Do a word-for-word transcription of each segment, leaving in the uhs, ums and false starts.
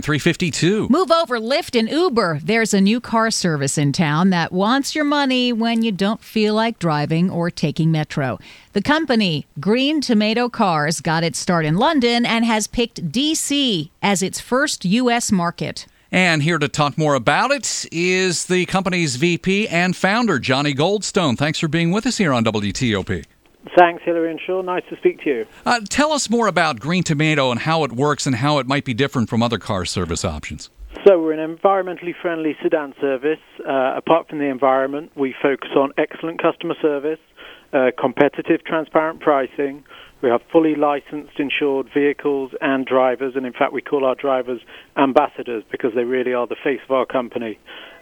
three fifty-two. Move over, Lyft and Uber. There's a new car service in town that wants your money when you don't feel like driving or taking Metro. The company, Green Tomato Cars, got its start in London and has picked D C as its first U S market. And here to talk more about it is the company's V P and founder, Johnny Goldstone. Thanks for being with us here on W T O P. Thanks, Hillary and Shaw. Nice to speak to you. Uh, tell us more about Green Tomato and how it works and how it might be different from other car service options. So we're an environmentally friendly sedan service. Uh, apart from the environment, we focus on excellent customer service, uh, competitive, transparent pricing. We have fully licensed, insured vehicles and drivers, and in fact we call our drivers ambassadors because they really are the face of our company.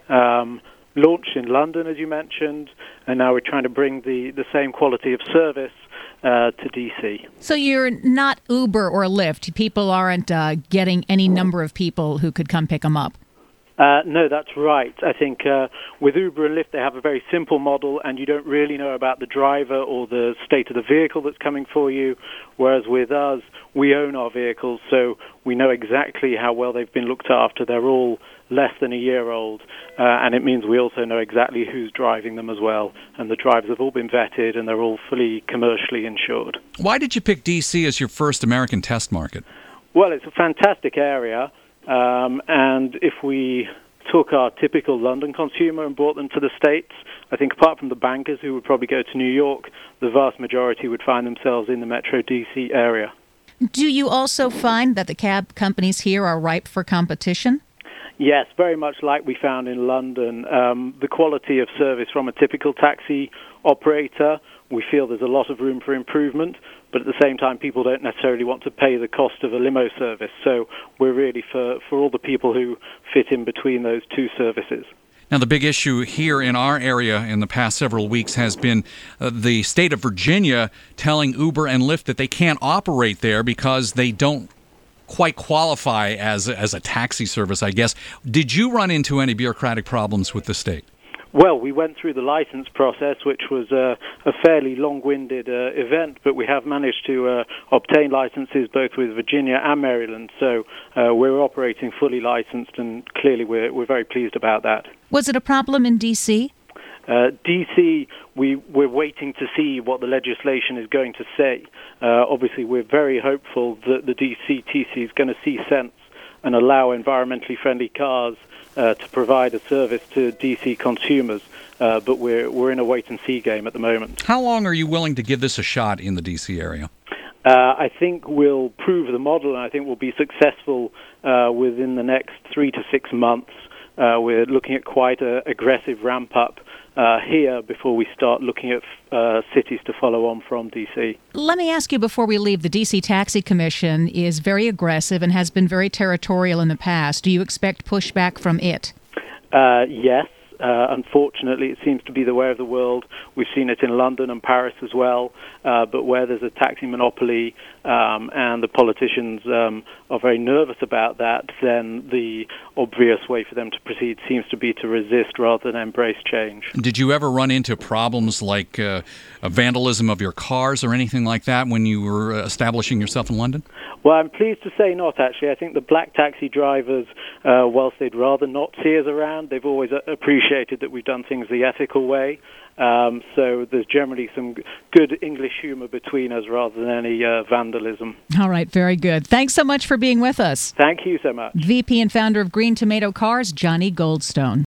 Um, launched in London, as you mentioned, and now we're trying to bring the, the same quality of service uh, to D C. So you're not Uber or Lyft. People aren't uh, getting any number of people who could come pick them up. Uh, no, that's right. I think uh, with Uber and Lyft, they have a very simple model, and you don't really know about the driver or the state of the vehicle that's coming for you, whereas with us, we own our vehicles, so we know exactly how well they've been looked after. They're all less than a year old, uh, and it means we also know exactly who's driving them as well, and the drivers have all been vetted, and they're all fully commercially insured. Why did you pick D C as your first American test market? Well, it's a fantastic area. Um, and if we took our typical London consumer and brought them to the States, I think apart from the bankers who would probably go to New York, the vast majority would find themselves in the Metro D C area. Do you also find that the cab companies here are ripe for competition? Yes, very much like we found in London. Um, the quality of service from a typical taxi operator, we feel there's a lot of room for improvement, but at the same time, people don't necessarily want to pay the cost of a limo service. So we're really for, for all the people who fit in between those two services. Now, the big issue here in our area in the past several weeks has been uh, the state of Virginia telling Uber and Lyft that they can't operate there because they don't quite qualify as, as a taxi service, I guess. Did you run into any bureaucratic problems with the state? Well, we went through the license process, which was uh, a fairly long-winded uh, event, but we have managed to uh, obtain licenses both with Virginia and Maryland, so uh, we're operating fully licensed, and clearly we're, we're very pleased about that. Was it a problem in D C? Uh, D C, we, we're waiting to see what the legislation is going to say. Uh, obviously, we're very hopeful that the D C T C is going to see sense and allow environmentally friendly cars Uh, to provide a service to D C consumers, uh, but we're we're in a wait-and-see game at the moment. How long are you willing to give this a shot in the D C area? Uh, I think we'll prove the model, and I think we'll be successful uh, within the next three to six months. Uh, we're looking at quite an aggressive ramp-up uh, here before we start looking at uh, cities to follow on from D C. Let me ask you before we leave, the D C Taxi Commission is very aggressive and has been very territorial in the past. Do you expect pushback from it? Uh, yes. Uh, unfortunately, it seems to be the way of the world. We've seen it in London and Paris as well. Uh, but where there's a taxi monopoly um, and the politicians um, are very nervous about that, then the obvious way for them to proceed seems to be to resist rather than embrace change. Did you ever run into problems like uh, a vandalism of your cars or anything like that when you were establishing yourself in London? Well, I'm pleased to say not, actually. I think the black taxi drivers, uh, whilst they'd rather not see us around, they've always appreciated that we've done things the ethical way. Um, so there's generally some good English humor between us rather than any uh, vandalism. All right, very good. Thanks so much for being with us. Thank you so much. V P and founder of Green Tomato Cars, Johnny Goldstone.